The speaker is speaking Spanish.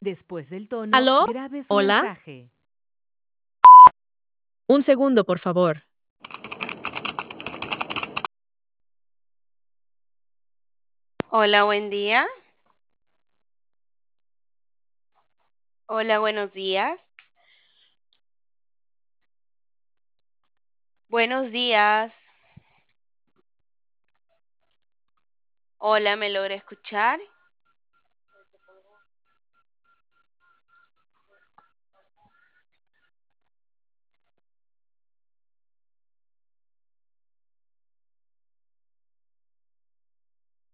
Después del tono, ¿Aló? grabe su ¿Hola? mensaje. Un segundo, por favor. Hola, buen día. Hola, buenos días. Buenos días. Hola, ¿me logra escuchar?